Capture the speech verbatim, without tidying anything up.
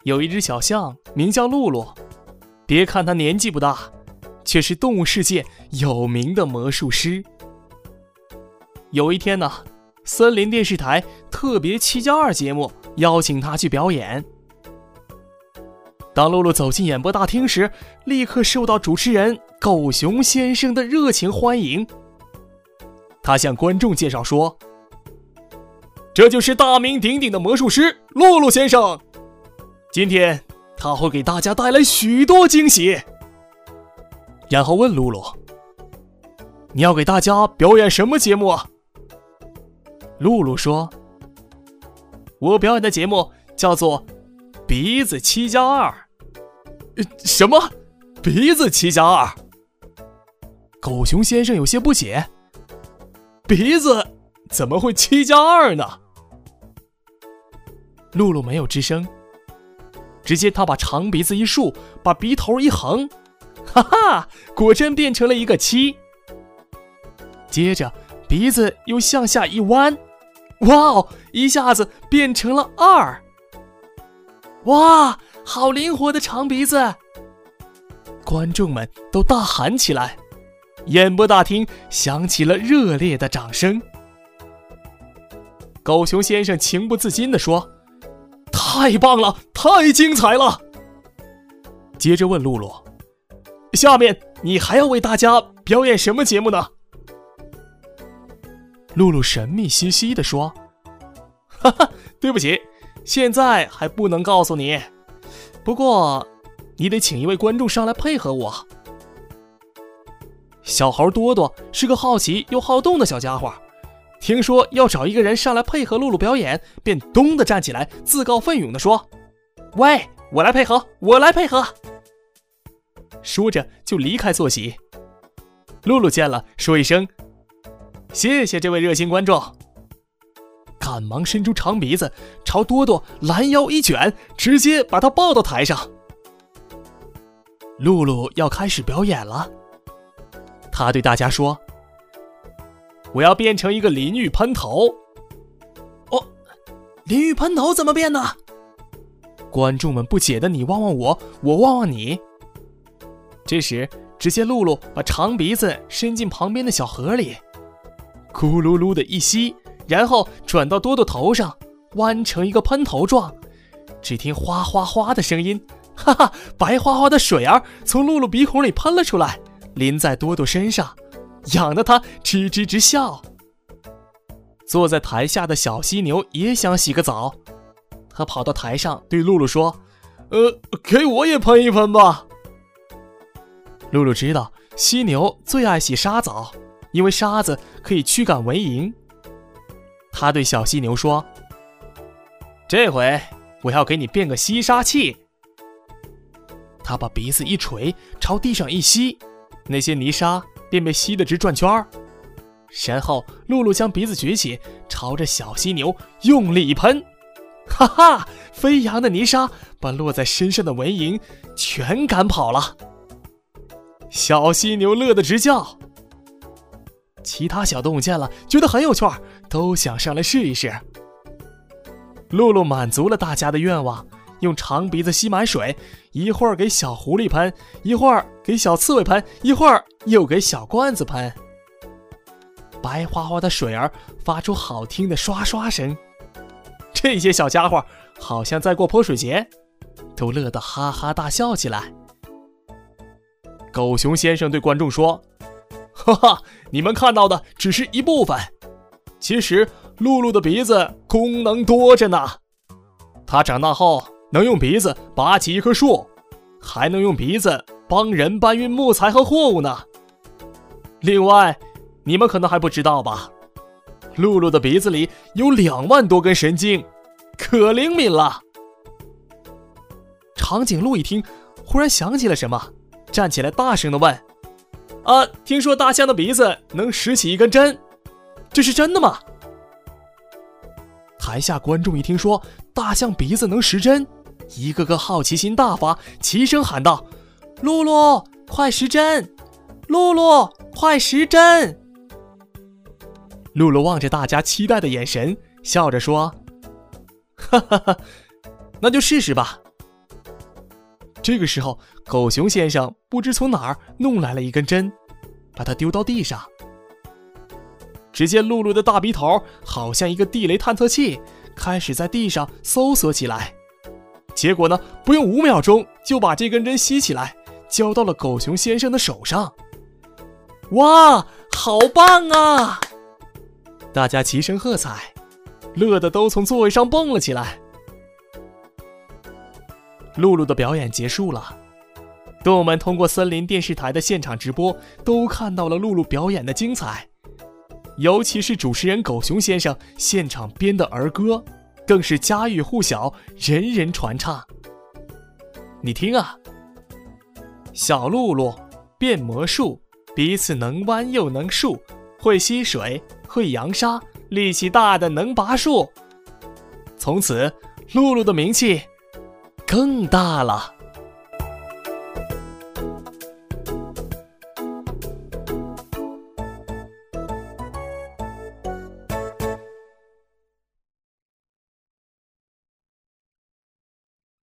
有一只小象，名叫露露。别看它年纪不大，却是动物世界有名的魔术师。有一天呢，森林电视台特别七加二节目邀请他去表演。当露露走进演播大厅时，立刻受到主持人狗熊先生的热情欢迎。他向观众介绍说，这就是大名鼎鼎的魔术师露露先生，今天他会给大家带来许多惊喜。然后问露露，你要给大家表演什么节目啊？露露说，我表演的节目叫做鼻子七加二。什么？鼻子七加二？狗熊先生有些不解，鼻子怎么会七加二呢？露露没有吱声，直接他把长鼻子一竖，把鼻头一横，哈哈，果真变成了一个七。接着鼻子又向下一弯，哇哦，一下子变成了二。哇，好灵活的长鼻子！观众们都大喊起来，演播大厅响起了热烈的掌声。狗熊先生情不自禁地说，太棒了，太精彩了！接着问露露，下面你还要为大家表演什么节目呢？露露神秘兮兮地说，哈哈，对不起，现在还不能告诉你，不过你得请一位观众上来配合我。小猴多多是个好奇又好动的小家伙，听说要找一个人上来配合露露表演，便咚地站起来，自告奋勇地说，喂，我来配合，我来配合。说着就离开坐席。露露见了，说一声，谢谢这位热心观众，赶忙伸出长鼻子，朝多多拦腰一卷，直接把他抱到台上。露露要开始表演了，他对大家说，我要变成一个淋浴喷头。哦，淋浴喷头怎么变呢？观众们不解的你望望我，我望望你。这时只见露露把长鼻子伸进旁边的小河里，咕噜噜的一吸，然后转到多多头上，弯成一个喷头状。只听哗哗哗的声音，哈哈，白花花的水儿从露露鼻孔里喷了出来，淋在多多身上，痒得他吱吱吱笑。坐在台下的小犀牛也想洗个澡，他跑到台上对露露说，呃，给我也喷一喷吧。露露知道犀牛最爱洗沙澡，因为沙子可以驱赶蚊蝇。他对小犀牛说，这回我要给你变个吸沙器。他把鼻子一垂，朝地上一吸，那些泥沙便被吸得直转圈。然后露露将鼻子举起，朝着小犀牛用力一喷，哈哈，飞扬的泥沙把落在身上的蚊蝇全赶跑了。小犀牛乐得直叫。其他小动物见了，觉得很有趣，都想上来试一试。露露满足了大家的愿望，用长鼻子吸满水，一会儿给小狐狸喷，一会儿给小刺猬喷，一会儿又给小罐子喷。白花花的水儿发出好听的刷刷声，这些小家伙好像在过泼水节，都乐得哈哈大笑起来。狗熊先生对观众说，哈哈，你们看到的只是一部分，其实露露的鼻子功能多着呢。她长大后能用鼻子拔起一棵树，还能用鼻子帮人搬运木材和货物呢。另外，你们可能还不知道吧，露露的鼻子里有两万多根神经，可灵敏了。长颈鹿一听，忽然想起了什么，站起来大声地问，啊，听说大象的鼻子能拾起一根针，这是真的吗？台下观众一听说大象鼻子能拾针，一个个好奇心大发，齐声喊道，露露，快拾针，露露，快拾针。露露望着大家期待的眼神，笑着说，哈哈哈，那就试试吧， 这个时候，狗熊先生不知从哪儿弄来了一根针，把它丢到地上。只见露露的大鼻头好像一个地雷探测器，开始在地上搜索起来。结果呢，不用五秒钟就把这根针吸起来，交到了狗熊先生的手上。哇，好棒啊！大家齐声喝彩，乐得都从座位上蹦了起来。露露的表演结束了，动物们通过森林电视台的现场直播都看到了露露表演的精彩，尤其是主持人狗熊先生现场编的儿歌，更是家喻户晓，人人传唱。你听啊，小露露变魔术，鼻子能弯又能竖，会吸水，会扬沙，力气大的能拔树。从此，露露的名气更大了。